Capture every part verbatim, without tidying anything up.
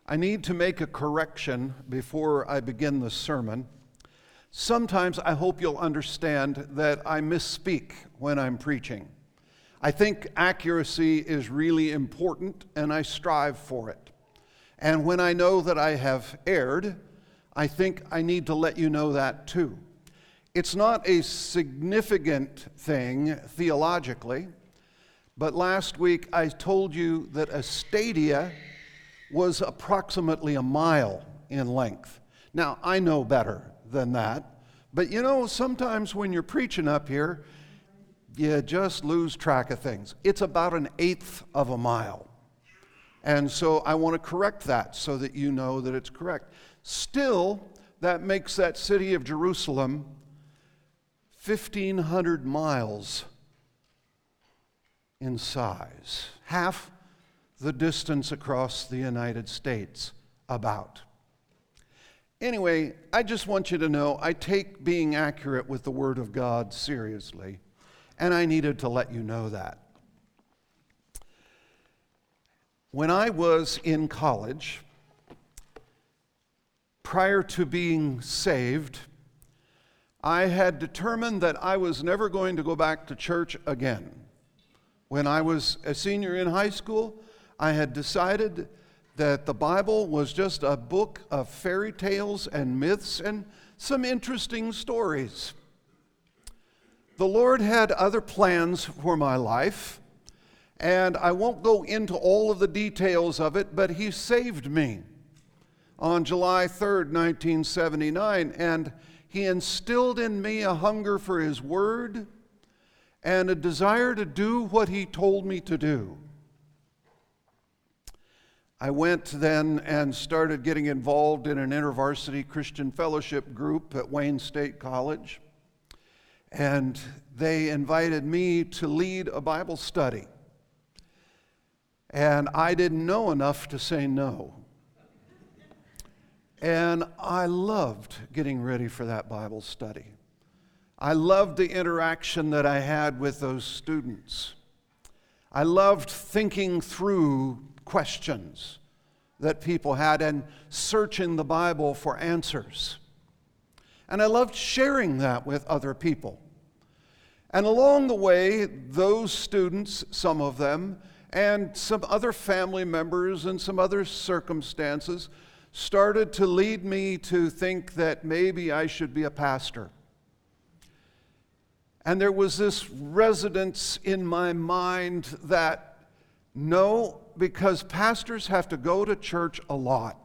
I need to make a correction before I begin the sermon. Sometimes I hope you'll understand that I misspeak when I'm preaching. I think accuracy is really important, and I strive for it. And when I know that I have erred, I think I need to let you know that too. It's not a significant thing theologically, but last week I told you that a stadia was approximately a mile in length. Now, I know better than that, but you know, sometimes when you're preaching up here, you just lose track of things. It's about an eighth of a mile. And so I want to correct that so that you know that it's correct. Still, that makes that city of Jerusalem fifteen hundred miles in size, half the distance across the United States, about. Anyway, I just want you to know I take being accurate with the Word of God seriously, and I needed to let you know that. When I was in college, prior to being saved, I had determined that I was never going to go back to church again. When I was a senior in high school, I had decided that the Bible was just a book of fairy tales and myths and some interesting stories. The Lord had other plans for my life, and I won't go into all of the details of it, but He saved me on July third, nineteen seventy-nine, and He instilled in me a hunger for His Word and a desire to do what He told me to do. I went then and started getting involved in an InterVarsity Christian Fellowship group at Wayne State College, and they invited me to lead a Bible study. And I didn't know enough to say no. And I loved getting ready for that Bible study. I loved the interaction that I had with those students. I loved thinking through questions that people had and searching the Bible for answers. And I loved sharing that with other people. And along the way, those students, some of them, and some other family members and some other circumstances started to lead me to think that maybe I should be a pastor. And there was this resonance in my mind that no, because pastors have to go to church a lot.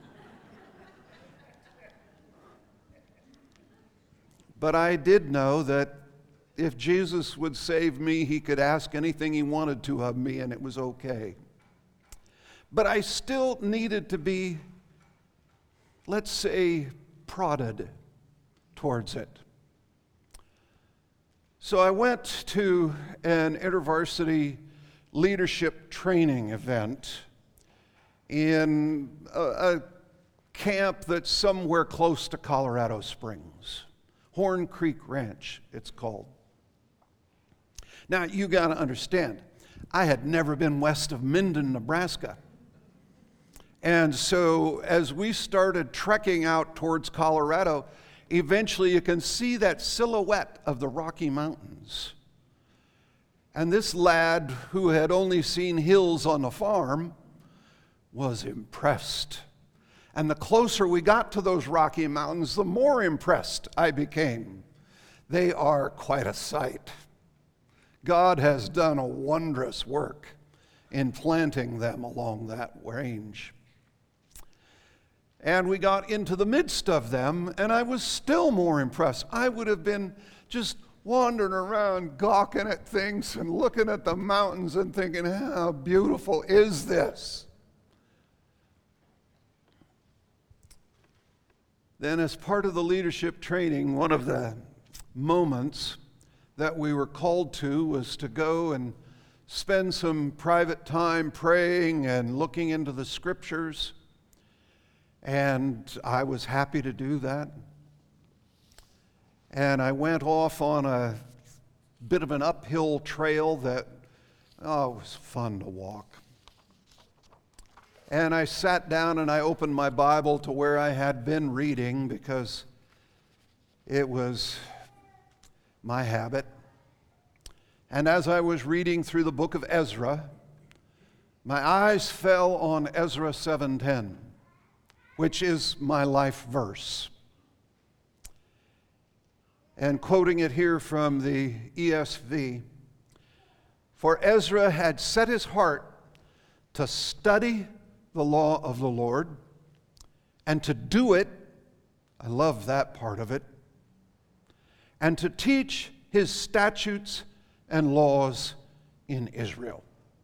But I did know that if Jesus would save me, He could ask anything He wanted to of me, and it was okay. But I still needed to be, let's say, prodded towards it. So I went to an InterVarsity leadership training event in a, a camp that's somewhere close to Colorado Springs. Horn Creek Ranch, it's called. Now, you got to understand, I had never been west of Minden, Nebraska. And so as we started trekking out towards Colorado, eventually you can see that silhouette of the Rocky Mountains. And this lad who had only seen hills on a farm was impressed. And the closer we got to those Rocky Mountains, the more impressed I became. They are quite a sight. God has done a wondrous work in planting them along that range. And we got into the midst of them, and I was still more impressed. I would have been just wandering around, gawking at things and looking at the mountains and thinking, how beautiful is this? Then, as part of the leadership training, one of the moments that we were called to was to go and spend some private time praying and looking into the scriptures. And I was happy to do that. And I went off on a bit of an uphill trail that, oh, it was fun to walk. And I sat down and I opened my Bible to where I had been reading because it was my habit. And as I was reading through the book of Ezra, my eyes fell on Ezra seven ten, which is my life verse. And quoting it here from the E S V, "For Ezra had set his heart to study the law of the Lord, and to do it," I love that part of it, "and to teach his statutes and laws in Israel."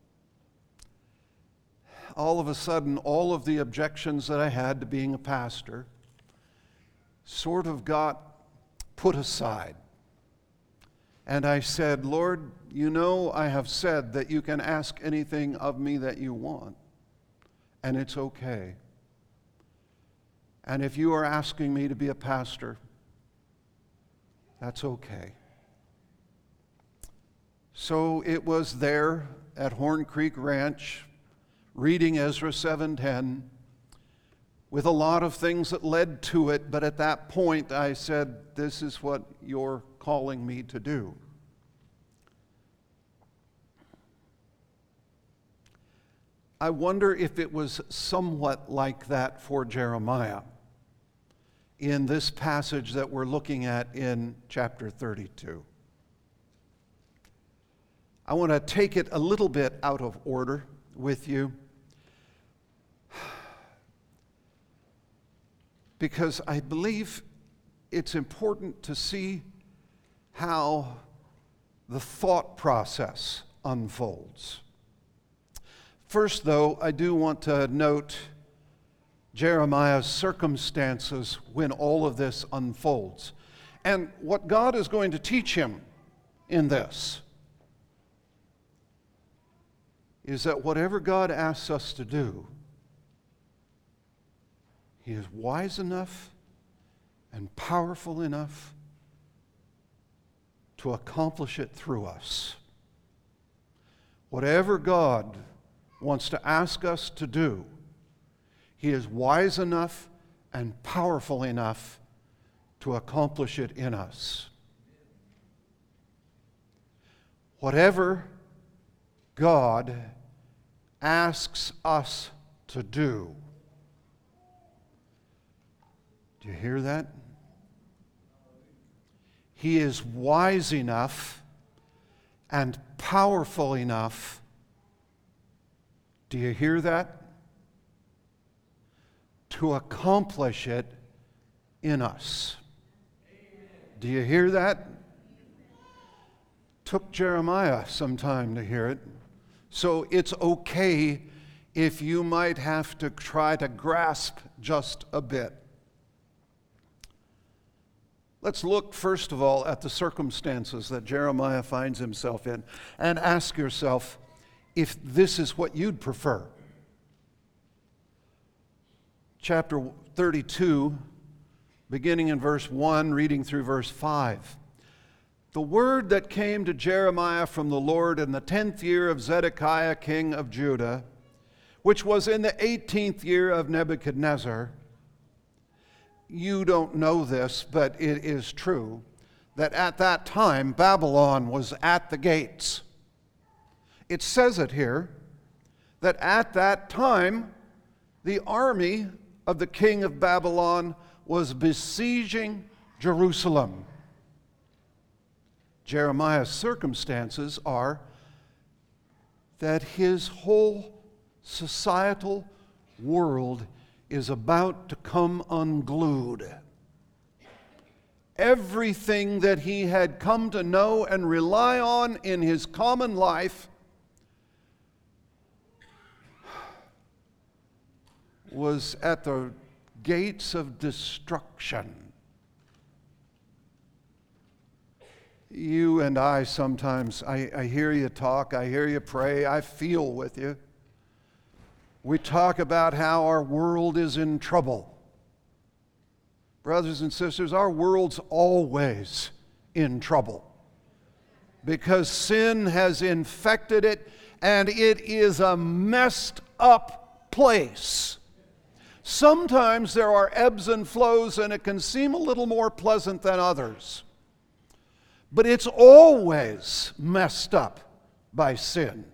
All of a sudden, all of the objections that I had to being a pastor sort of got put aside. And I said, "Lord, you know I have said that you can ask anything of me that you want, and it's okay. And if you are asking me to be a pastor, that's okay." So it was there at Horn Creek Ranch, reading Ezra seven ten, with a lot of things that led to it, but at that point I said, "This is what you're calling me to do." I wonder if it was somewhat like that for Jeremiah in this passage that we're looking at in chapter thirty-two. I want to take it a little bit out of order with you, because I believe it's important to see how the thought process unfolds. First, though, I do want to note Jeremiah's circumstances when all of this unfolds, and what God is going to teach him in this is that whatever God asks us to do, He is wise enough and powerful enough to accomplish it through us. Whatever God wants to ask us to do, He is wise enough and powerful enough to accomplish it in us. Whatever God asks us to do. Do you hear that? He is wise enough and powerful enough. Do you hear that? To accomplish it in us. Do you hear that? Took Jeremiah some time to hear it. So it's okay if you might have to try to grasp just a bit. Let's look first of all at the circumstances that Jeremiah finds himself in and ask yourself if this is what you'd prefer. Chapter thirty-two, beginning in verse one, reading through verse five. "The word that came to Jeremiah from the Lord in the tenth year of Zedekiah king of Judah, which was in the eighteenth year of Nebuchadnezzar." You don't know this, but it is true that at that time Babylon was at the gates. It says it here that at that time the army of the king of Babylon was besieging Jerusalem. Jeremiah's circumstances are that his whole societal world is about to come unglued. Everything that he had come to know and rely on in his common life was at the gates of destruction. You and I sometimes, I, I hear you talk, I hear you pray, I feel with you. We talk about how our world is in trouble. Brothers and sisters, our world's always in trouble because sin has infected it and it is a messed up place. Sometimes there are ebbs and flows, and it can seem a little more pleasant than others. But it's always messed up by sin.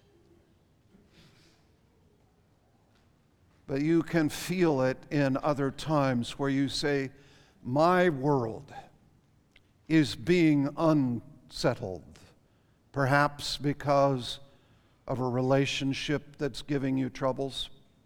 But you can feel it in other times where you say, my world is being unsettled, perhaps because of a relationship that's giving you troubles,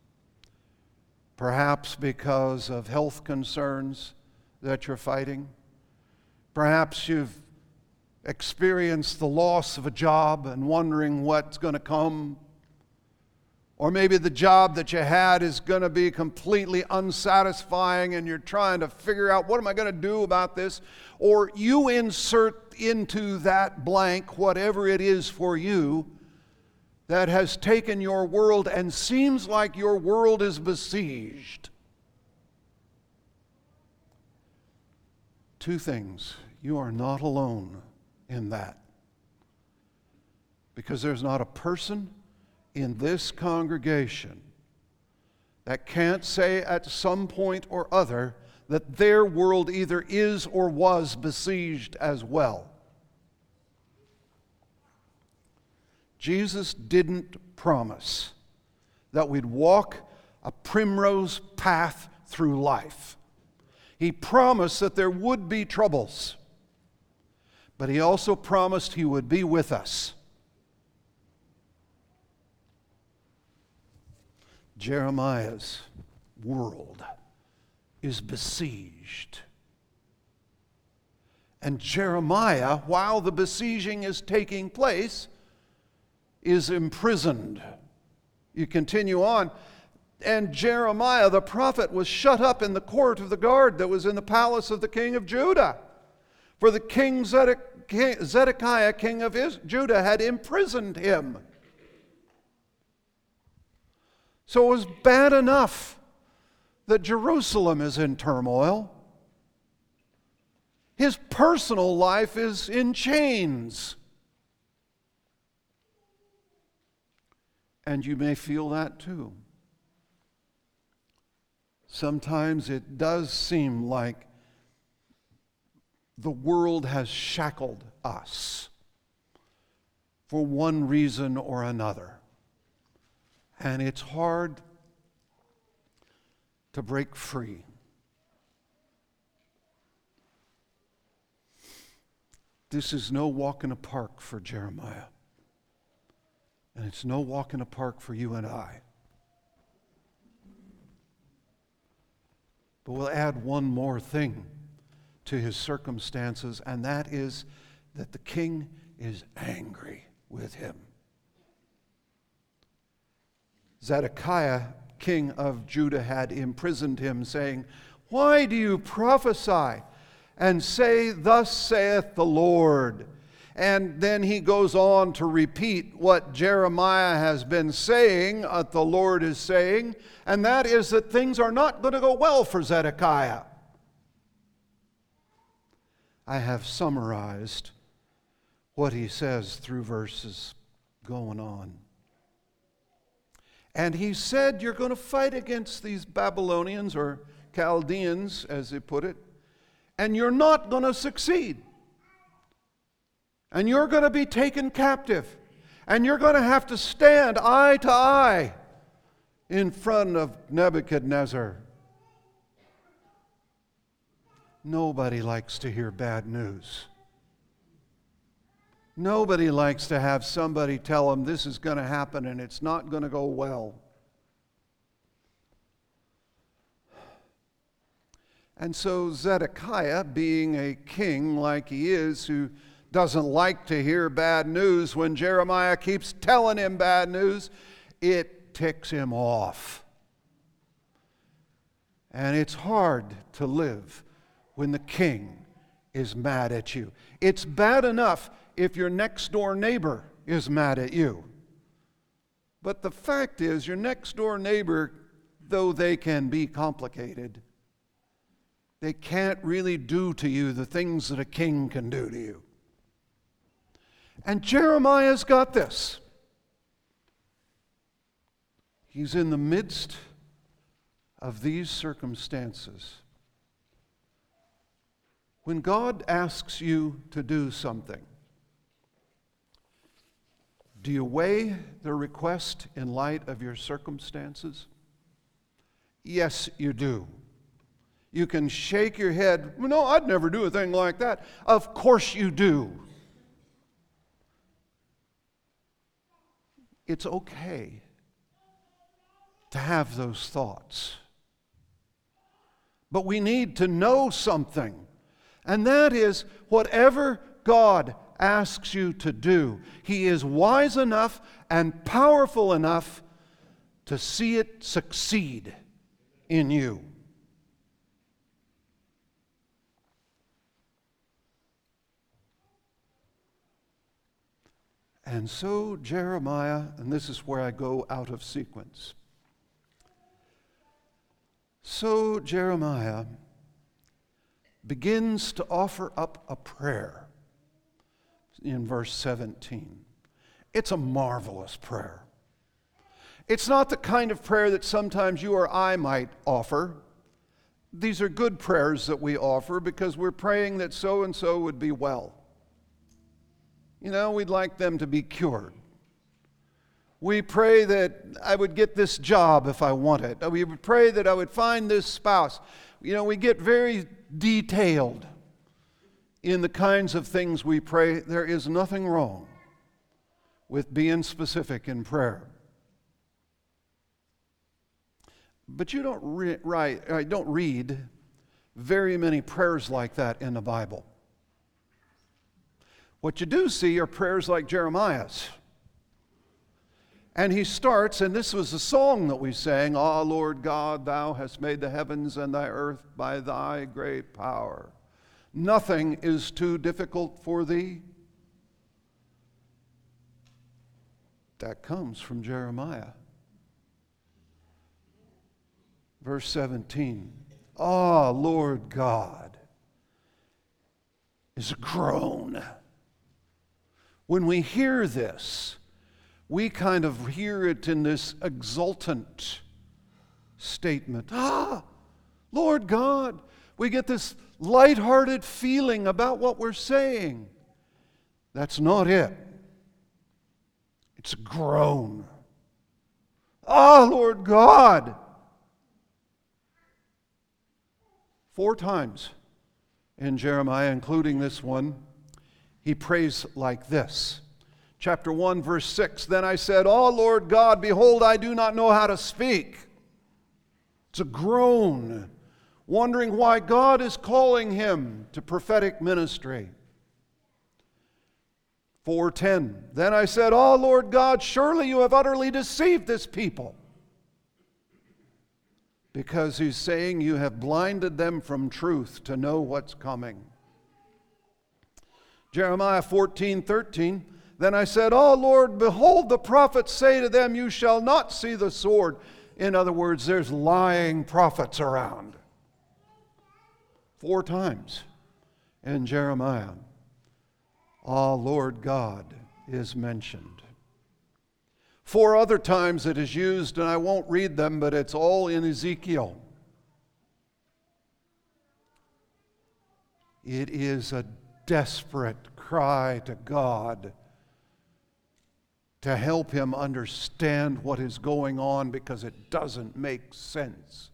perhaps because of health concerns that you're fighting, perhaps you've experienced the loss of a job and wondering what's going to come, or maybe the job that you had is going to be completely unsatisfying and you're trying to figure out, what am I going to do about this? Or you insert into that blank whatever it is for you that has taken your world and seems like your world is besieged. Two things. You are not alone in that. Because there's not a person in this congregation that can't say at some point or other that their world either is or was besieged as well. Jesus didn't promise that we'd walk a primrose path through life. He promised that there would be troubles, but he also promised he would be with us. Jeremiah's world is besieged. And Jeremiah, while the besieging is taking place, is imprisoned. You continue on. And Jeremiah, the prophet, was shut up in the court of the guard that was in the palace of the king of Judah. For the king Zedekiah, king of Judah, had imprisoned him. So it was bad enough that Jerusalem is in turmoil. His personal life is in chains. And you may feel that too. Sometimes it does seem like the world has shackled us for one reason or another. And it's hard to break free. This is no walk in a park for Jeremiah. And it's no walk in a park for you and I. But we'll add one more thing to his circumstances, and that is that the king is angry with him. Zedekiah, king of Judah, had imprisoned him, saying, "Why do you prophesy and say, 'Thus saith the Lord'?" And then he goes on to repeat what Jeremiah has been saying, what the Lord is saying, and that is that things are not going to go well for Zedekiah. I have summarized what he says through verses going on. And he said, you're going to fight against these Babylonians, or Chaldeans, as they put it, and you're not going to succeed. And you're going to be taken captive. And you're going to have to stand eye to eye in front of Nebuchadnezzar. Nobody likes to hear bad news. Nobody likes to have somebody tell them this is going to happen and it's not going to go well. And so Zedekiah, being a king like he is, who doesn't like to hear bad news, when Jeremiah keeps telling him bad news, it ticks him off. And it's hard to live when the king is mad at you. It's bad enough if your next door neighbor is mad at you. But the fact is, your next door neighbor, though they can be complicated, they can't really do to you the things that a king can do to you. And Jeremiah's got this. He's in the midst of these circumstances. When God asks you to do something, do you weigh the request in light of your circumstances? Yes, you do. You can shake your head, no, I'd never do a thing like that. Of course you do. It's okay to have those thoughts. But we need to know something, and that is whatever God asks you to do, He is wise enough and powerful enough to see it succeed in you. And so Jeremiah, and this is where I go out of sequence. So Jeremiah begins to offer up a prayer in verse seventeen. It's a marvelous prayer. It's not the kind of prayer that sometimes you or I might offer. These are good prayers that we offer because we're praying that so-and-so would be well. You know, we'd like them to be cured. We pray that I would get this job if I want it. We would pray that I would find this spouse. You know, we get very detailed in the kinds of things we pray. There is nothing wrong with being specific in prayer. But you don't re- write, uh, don't read very many prayers like that in the Bible. What you do see are prayers like Jeremiah's. And he starts, and this was a song that we sang, Ah, Lord God, thou hast made the heavens and thy earth by thy great power. Nothing is too difficult for thee. That comes from Jeremiah. Verse seventeen, Ah, Lord God, is a groan. When we hear this, we kind of hear it in this exultant statement. Ah, Lord God. We get this lighthearted feeling about what we're saying. That's not it. It's a groan. Ah, Lord God. Four times in Jeremiah, including this one, he prays like this. Chapter one, verse six, Then I said, Oh, Lord God, behold, I do not know how to speak. It's a groan, wondering why God is calling him to prophetic ministry. four ten, Then I said, Oh, Lord God, surely you have utterly deceived this people. Because he's saying you have blinded them from truth to know what's coming. Jeremiah fourteen thirteen, Then I said, Oh Lord, behold, the prophets say to them, You shall not see the sword. In other words, there's lying prophets around. Four times in Jeremiah, Ah, Lord God is mentioned. Four other times it is used, and I won't read them, but it's all in Ezekiel. It is a desperate cry to God to help him understand what is going on because it doesn't make sense.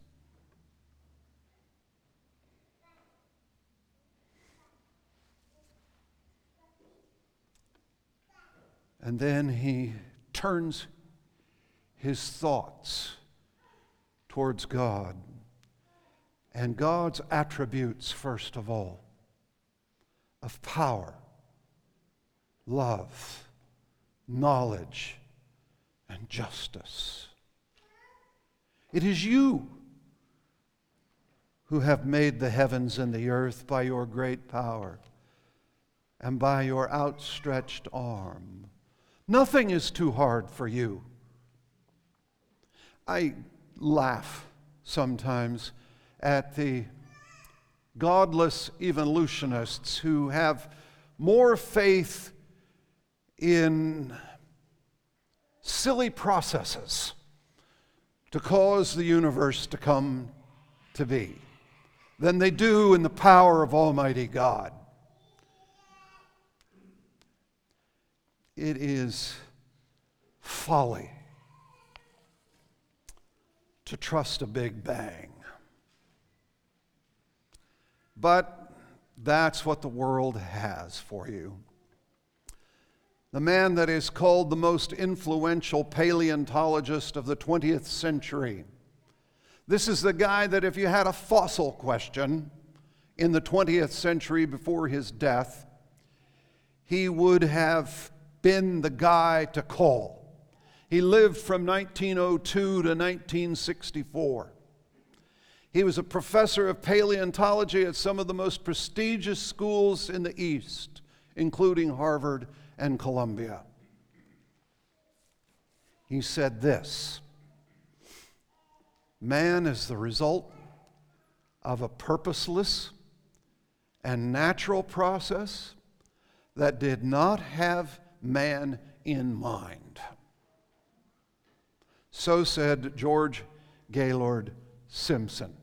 And then he turns his thoughts towards God and God's attributes, first of all, of power, love, knowledge, and justice. It is you who have made the heavens and the earth by your great power and by your outstretched arm. Nothing is too hard for you. I laugh sometimes at the godless evolutionists who have more faith in silly processes to cause the universe to come to be than they do in the power of Almighty God. It is folly to trust a big bang. But that's what the world has for you. The man that is called the most influential paleontologist of the twentieth century. This is the guy that if you had a fossil question in the twentieth century before his death, he would have been the guy to call. He lived from nineteen oh two to nineteen sixty-four. He was a professor of paleontology at some of the most prestigious schools in the East, including Harvard and Columbia. He said this: man is the result of a purposeless and natural process that did not have man in mind. So said George Gaylord Simpson.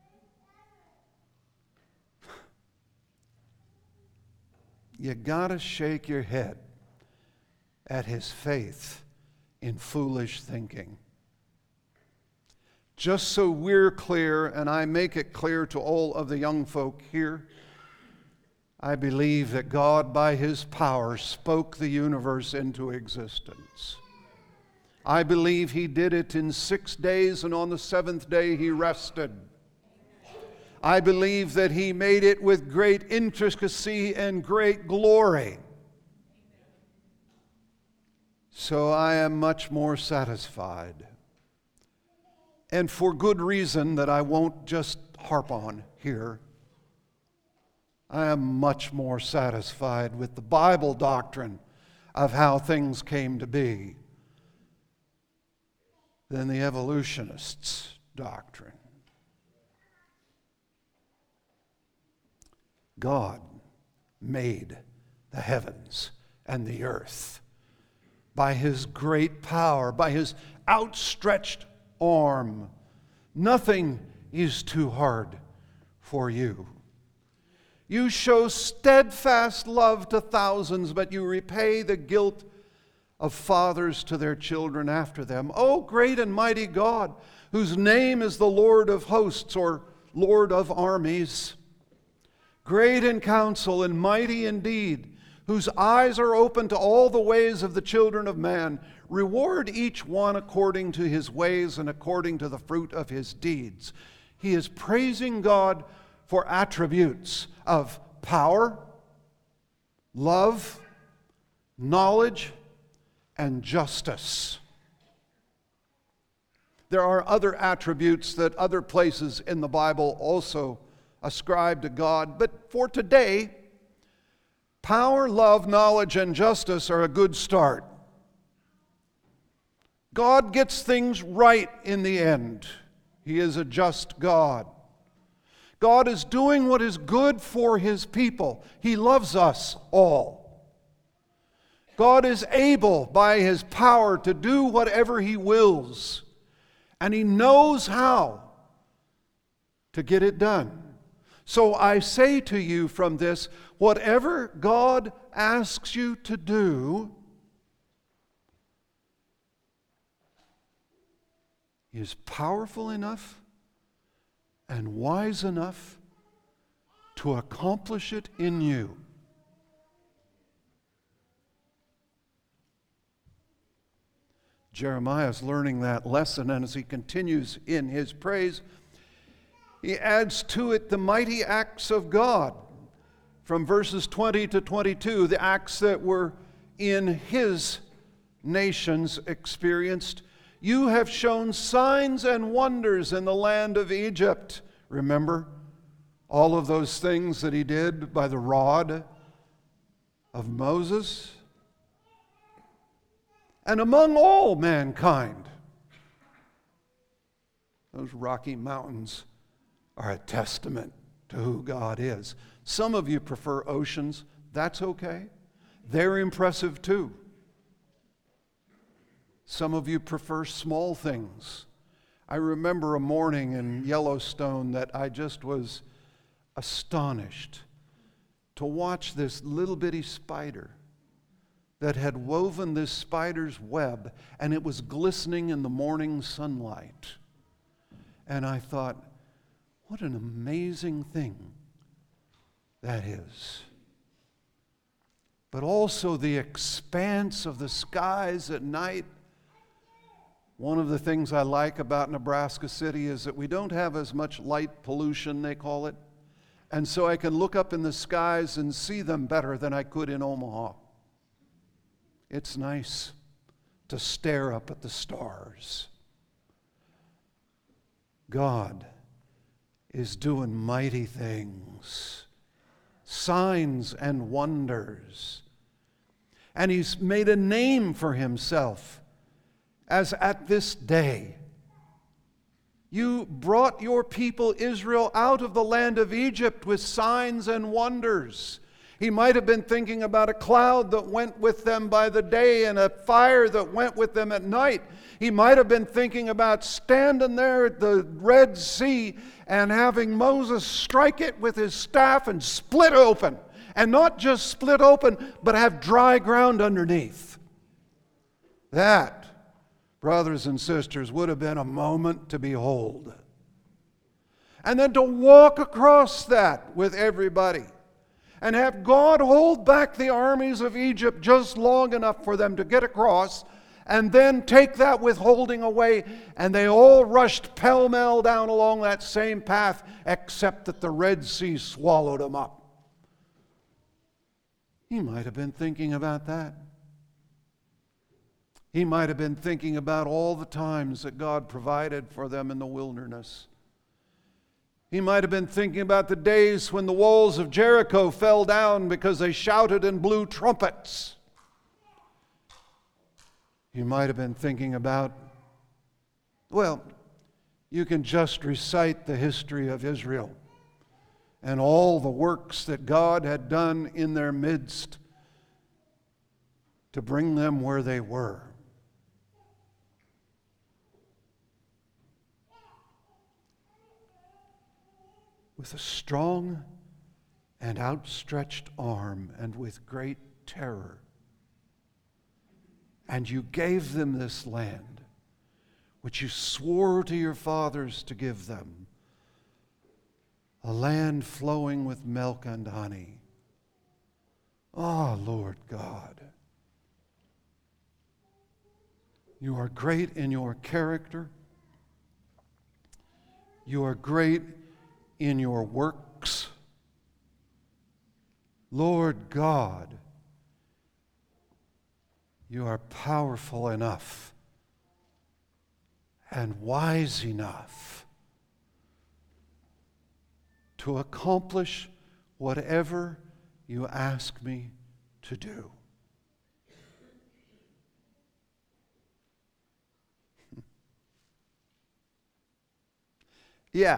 You gotta shake your head at his faith in foolish thinking. Just so we're clear, and I make it clear to all of the young folk here, I believe that God, by His power, spoke the universe into existence. I believe He did it in six days, and on the seventh day He rested. I believe that He made it with great intricacy and great glory. So I am much more satisfied. And for good reason that I won't just harp on here. I am much more satisfied with the Bible doctrine of how things came to be than the evolutionists' doctrine. God made the heavens and the earth by His great power, by His outstretched arm. Nothing is too hard for you. You show steadfast love to thousands, but you repay the guilt of fathers to their children after them. O great and mighty God, whose name is the Lord of hosts, or Lord of armies, great in counsel and mighty in deed, whose eyes are open to all the ways of the children of man, reward each one according to his ways and according to the fruit of his deeds. He is praising God for attributes of power, love, knowledge, and justice. There are other attributes that other places in the Bible also ascribe to God, but for today, power, love, knowledge, and justice are a good start. God gets things right in the end. He is a just God. God is doing what is good for His people. He loves us all. God is able by His power to do whatever He wills, and He knows how to get it done. So I say to you from this, whatever God asks you to do, He is powerful enough and wise enough to accomplish it in you. Jeremiah is learning that lesson, and as he continues in his praise, he adds to it the mighty acts of God from verses twenty to twenty-two, the acts that were in his nations experienced. You have shown signs and wonders in the land of Egypt. Remember all of those things that he did by the rod of Moses? And among all mankind, those Rocky Mountains are a testament to who God is. Some of you prefer oceans. That's okay. They're impressive too. Some of you prefer small things. I remember a morning in Yellowstone that I just was astonished to watch this little bitty spider that had woven this spider's web, and it was glistening in the morning sunlight. And I thought, what an amazing thing that is. But also the expanse of the skies at night. One of the things I like about Nebraska City is that we don't have as much light pollution, they call it. And so I can look up in the skies and see them better than I could in Omaha. It's nice to stare up at the stars. God is doing mighty things, signs and wonders. And He's made a name for Himself as at this day. You brought your people Israel out of the land of Egypt with signs and wonders. He might have been thinking about a cloud that went with them by the day and a fire that went with them at night. He might have been thinking about standing there at the Red Sea and having Moses strike it with his staff and split open. And not just split open, but have dry ground underneath. That, brothers and sisters, would have been a moment to behold. And then to walk across that with everybody. And have God hold back the armies of Egypt just long enough for them to get across, and then take that withholding away, and they all rushed pell-mell down along that same path, except that the Red Sea swallowed them up. He might have been thinking about that. He might have been thinking about all the times that God provided for them in the wilderness. He might have been thinking about the days when the walls of Jericho fell down because they shouted and blew trumpets. He might have been thinking about, well, you can just recite the history of Israel and all the works that God had done in their midst to bring them where they were. With a strong and outstretched arm and with great terror. And you gave them this land, which you swore to your fathers to give them, a land flowing with milk and honey. Ah, Lord God, you are great in your character. You are great in your works. Lord God, you are powerful enough and wise enough to accomplish whatever you ask me to do. Yeah.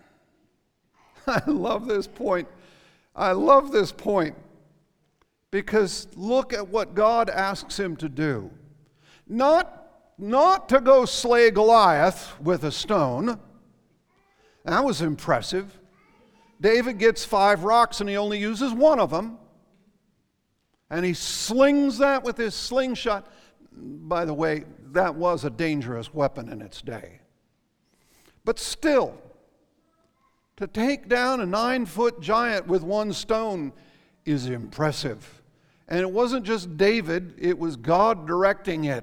I love this point. I love this point because look at what God asks him to do. Not, not to go slay Goliath with a stone. That was impressive. David gets five rocks and he only uses one of them. And he slings that with his slingshot. By the way, that was a dangerous weapon in its day. But still, to take down a nine-foot giant with one stone is impressive. And it wasn't just David, it was God directing it.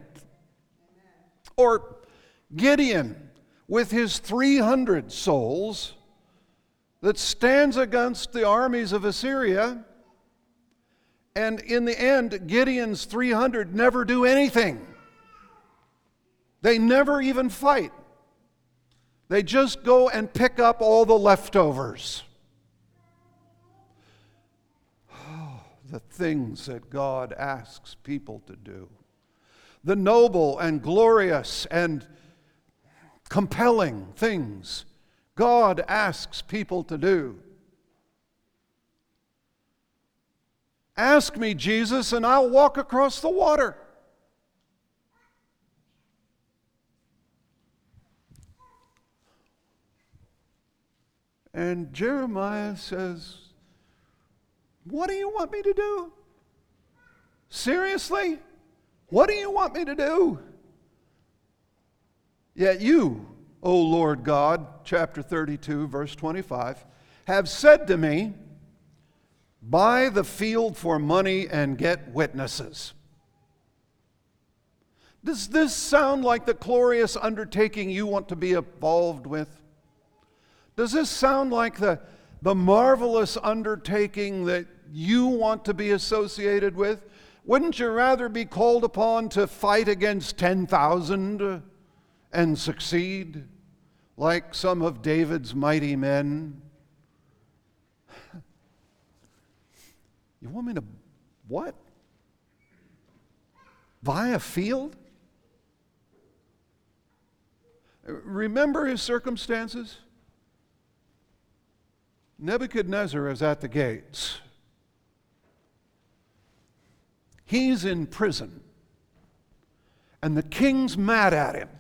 Or Gideon with his three hundred souls that stands against the armies of Assyria. And in the end, Gideon's three hundred never do anything. They never even fight. They just go and pick up all the leftovers. Oh, the things that God asks people to do. The noble and glorious and compelling things God asks people to do. Ask me, Jesus, and I'll walk across the water. And Jeremiah says, what do you want me to do? Seriously? What do you want me to do? Yet you, O Lord God, chapter thirty-two, verse twenty-five, have said to me, buy the field for money and get witnesses. Does this sound like the glorious undertaking you want to be involved with? Does this sound like the, the marvelous undertaking that you want to be associated with? Wouldn't you rather be called upon to fight against ten thousand and succeed, like some of David's mighty men? You want me to what? Buy a field? Remember his circumstances? Nebuchadnezzar is at the gates. He's in prison. And the king's mad at him.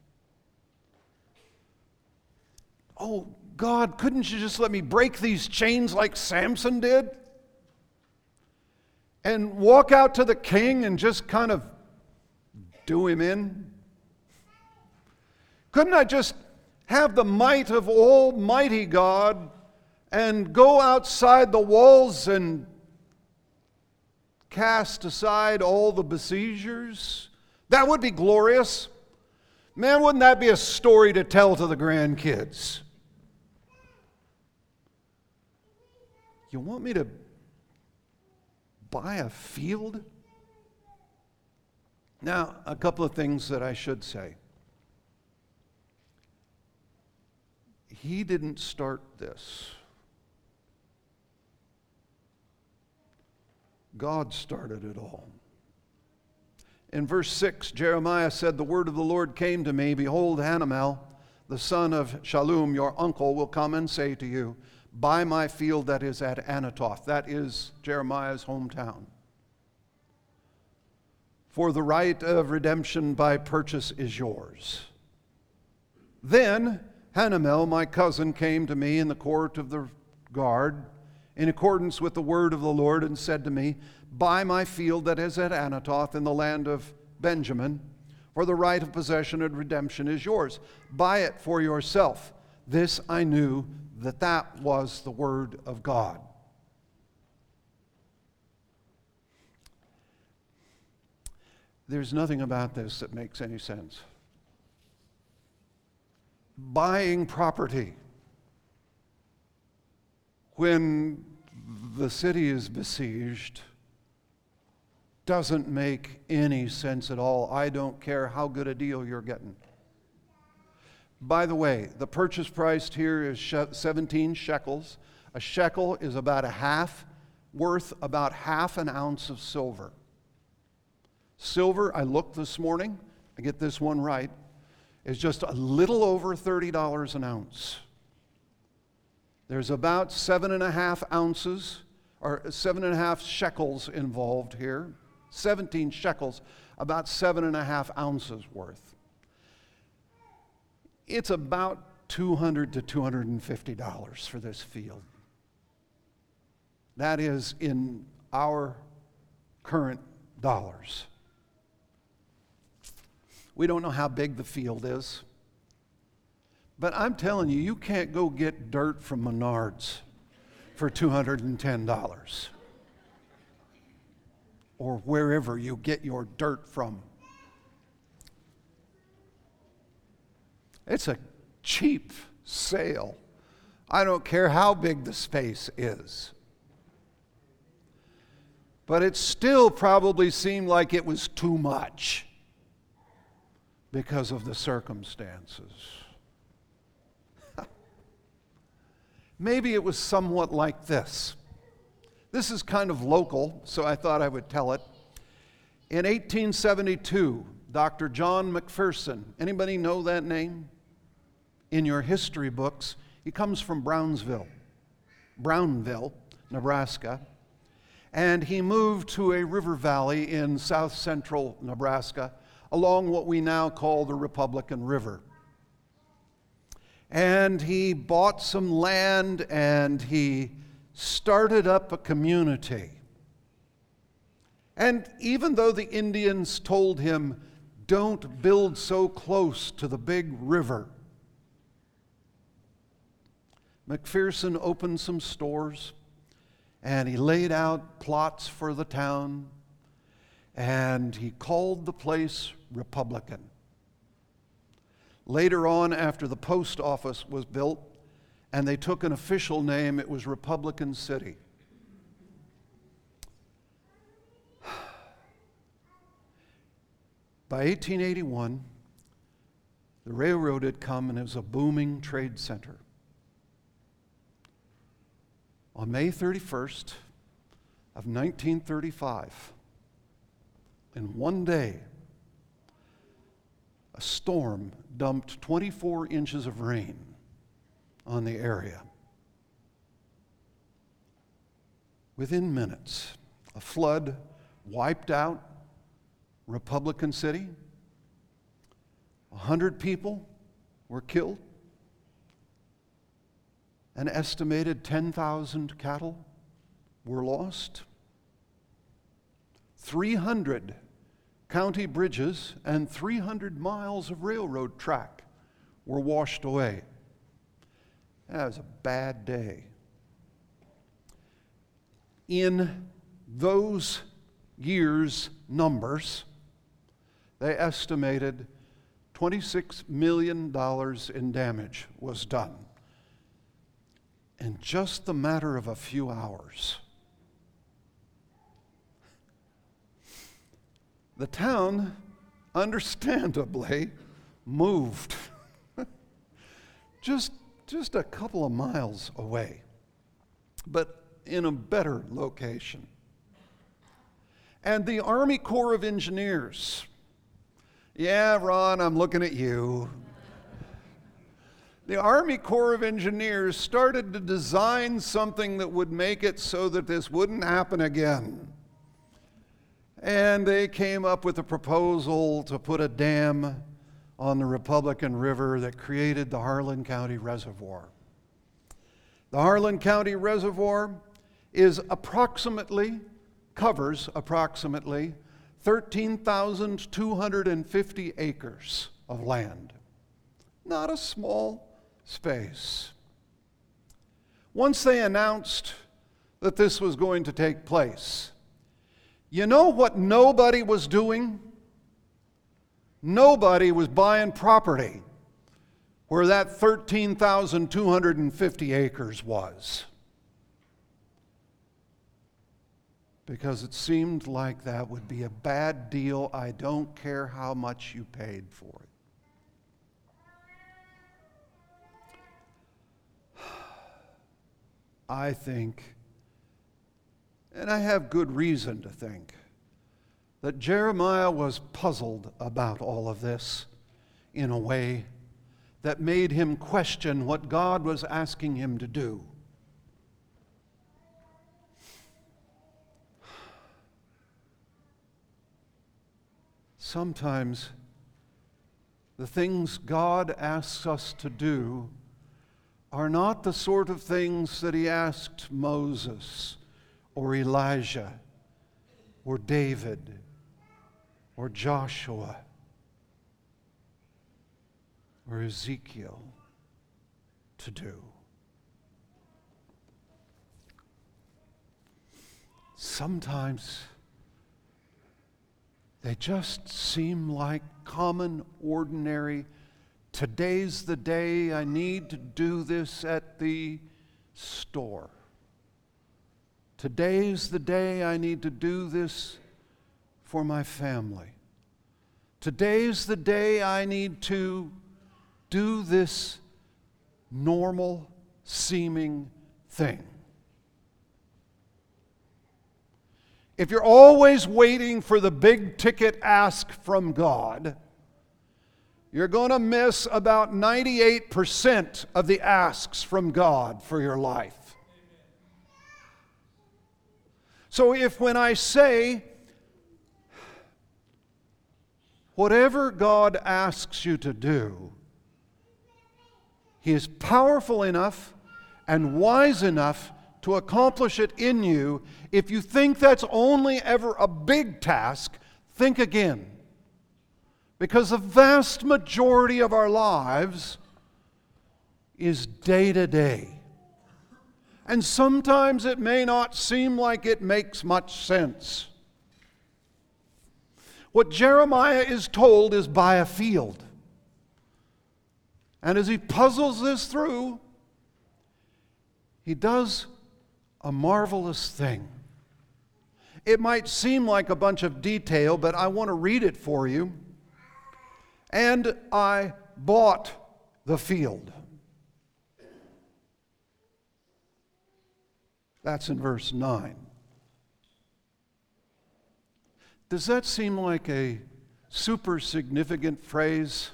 Oh, God, couldn't you just let me break these chains like Samson did? And walk out to the king and just kind of do him in? Couldn't I just have the might of Almighty God and go outside the walls and cast aside all the besiegers? That would be glorious. Man, wouldn't that be a story to tell to the grandkids? You want me to buy a field? Now, a couple of things that I should say. He didn't start this. God started it all. In verse six, Jeremiah said, the word of the Lord came to me, behold, Hanamel, the son of Shallum, your uncle, will come and say to you, buy my field that is at Anathoth. That is Jeremiah's hometown. For the right of redemption by purchase is yours. Then Hanamel, my cousin, came to me in the court of the guard, in accordance with the word of the Lord, and said to me, buy my field that is at Anathoth in the land of Benjamin, for the right of possession and redemption is yours. Buy it for yourself. This I knew that that was the word of God. There's nothing about this that makes any sense. Buying property when the city is besieged doesn't make any sense at all. I don't care how good a deal you're getting. By the way, the purchase price here is seventeen shekels. A shekel is about a half, worth about half an ounce of silver. Silver, I looked this morning, I get this one right, is just a little over thirty dollars an ounce. There's about seven and a half ounces, or seven and a half shekels involved here. seventeen shekels, about seven and a half ounces worth. It's about two hundred to two hundred fifty dollars for this field. That is in our current dollars. We don't know how big the field is. But I'm telling you, you can't go get dirt from Menards for two hundred ten dollars. Or wherever you get your dirt from. It's a cheap sale. I don't care how big the space is. But it still probably seemed like it was too much because of the circumstances. Maybe it was somewhat like this. This is kind of local, so I thought I would tell it. In eighteen seventy-two, Doctor John McPherson, anybody know that name? In your history books, he comes from Brownsville, Brownville, Nebraska, and he moved to a river valley in south central Nebraska along what we now call the Republican River. And he bought some land and he started up a community. And even though the Indians told him, don't build so close to the big river, McPherson opened some stores and he laid out plots for the town, and he called the place Republican. Later on, after the post office was built and they took an official name, it was Republican City. By eighteen eighty-one, the railroad had come and it was a booming trade center. On May thirty-first of nineteen thirty-five, in one day, a storm dumped twenty-four inches of rain on the area. Within minutes, a flood wiped out Republican City. A hundred people were killed. An estimated ten thousand cattle were lost. three hundred county bridges and three hundred miles of railroad track were washed away. That was a bad day. In those years' numbers, they estimated twenty-six million dollars in damage was done in just the matter of a few hours. The town, understandably, moved just, just a couple of miles away, but in a better location. And the Army Corps of Engineers, yeah, Ron, I'm looking at you. The Army Corps of Engineers started to design something that would make it so that this wouldn't happen again. And they came up with a proposal to put a dam on the Republican River that created the Harlan County Reservoir. The Harlan County Reservoir is approximately, covers approximately thirteen thousand two hundred fifty acres of land. Not a small space. Once they announced that this was going to take place, you know what nobody was doing? Nobody was buying property where that thirteen thousand two hundred fifty acres was, because it seemed like that would be a bad deal. I don't care how much you paid for it. I think, and I have good reason to think, that Jeremiah was puzzled about all of this in a way that made him question what God was asking him to do. Sometimes the things God asks us to do are not the sort of things that he asked Moses or Elijah or David or Joshua or Ezekiel to do. Sometimes they just seem like common, ordinary, today's the day I need to do this at the store. Today's the day I need to do this for my family. Today's the day I need to do this normal seeming thing. If you're always waiting for the big ticket ask from God, you're going to miss about ninety-eight percent of the asks from God for your life. So if when I say, whatever God asks you to do, He is powerful enough and wise enough to accomplish it in you. If you think that's only ever a big task, think again. Because the vast majority of our lives is day to day. And sometimes it may not seem like it makes much sense. What Jeremiah is told is by a field. And as he puzzles this through, he does a marvelous thing. It might seem like a bunch of detail, but I want to read it for you. And I bought the field. That's in verse nine. Does that seem like a super significant phrase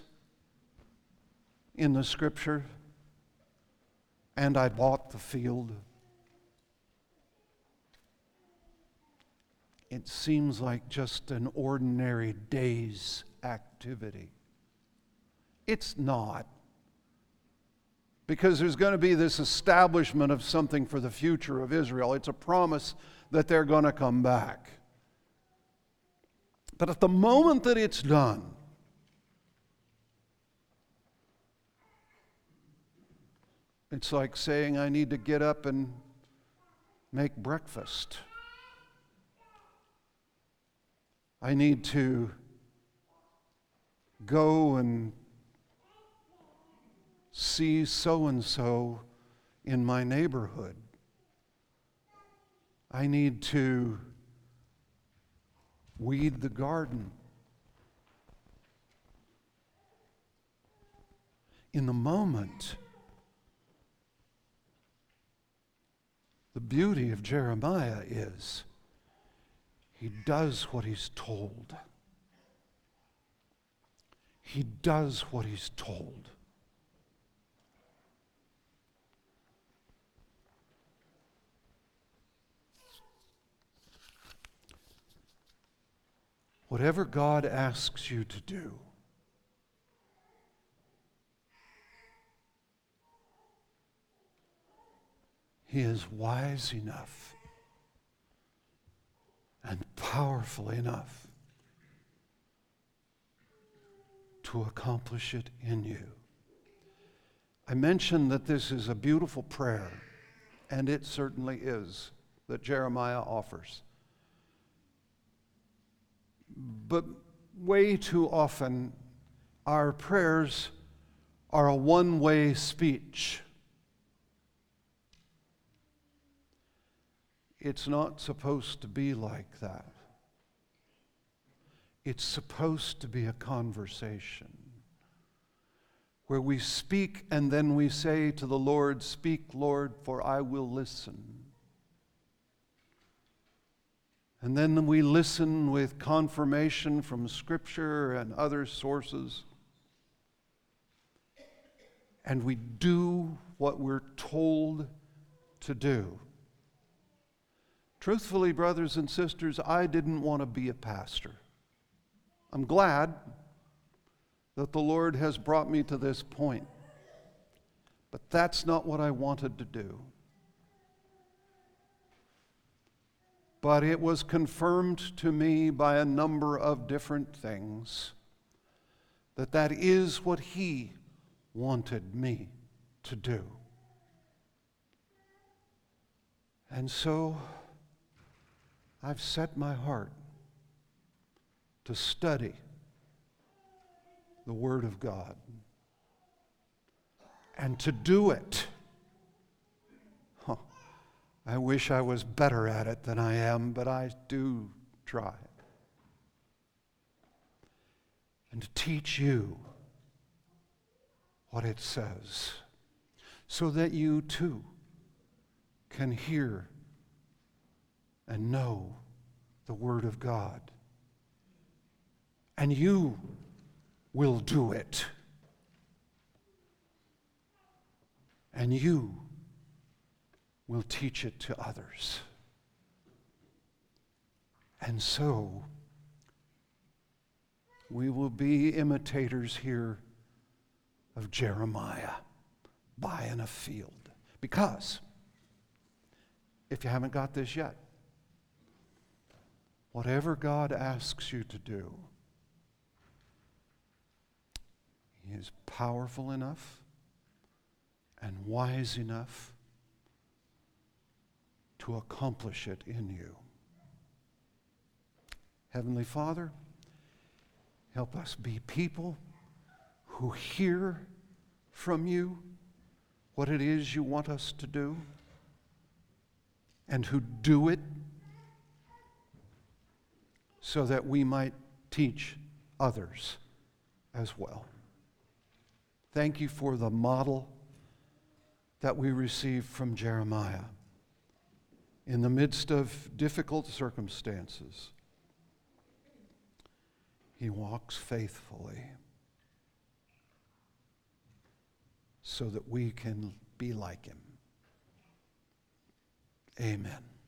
in the Scripture? And I bought the field. It seems like just an ordinary day's activity. It's not. Because there's going to be this establishment of something for the future of Israel. It's a promise that they're going to come back. But at the moment that it's done, it's like saying, I need to get up and make breakfast. I need to go and see so-and-so in my neighborhood. I need to weed the garden. In the moment, the beauty of Jeremiah is he does what he's told. He does what he's told. Whatever God asks you to do, He is wise enough and powerful enough to accomplish it in you. I mentioned that this is a beautiful prayer, and it certainly is, that Jeremiah offers. But way too often, our prayers are a one-way speech. It's not supposed to be like that. It's supposed to be a conversation where we speak and then we say to the Lord, "Speak, Lord, for I will listen." And then we listen with confirmation from Scripture and other sources. And we do what we're told to do. Truthfully, brothers and sisters, I didn't want to be a pastor. I'm glad that the Lord has brought me to this point. But that's not what I wanted to do. But it was confirmed to me by a number of different things that that is what He wanted me to do. And so I've set my heart to study the Word of God and to do it. Huh. I wish I was better at it than I am, but I do try. And to teach you what it says, so that you too can hear and know the Word of God. And you will do it. And you will teach it to others. And so, we will be imitators here of Jeremiah, buy in a field. Because if you haven't got this yet, whatever God asks you to do, He is powerful enough and wise enough to accomplish it in you. Heavenly Father, help us be people who hear from you what it is you want us to do and who do it so that we might teach others as well. Thank you for the model that we received from Jeremiah. In the midst of difficult circumstances, he walks faithfully so that we can be like him. Amen.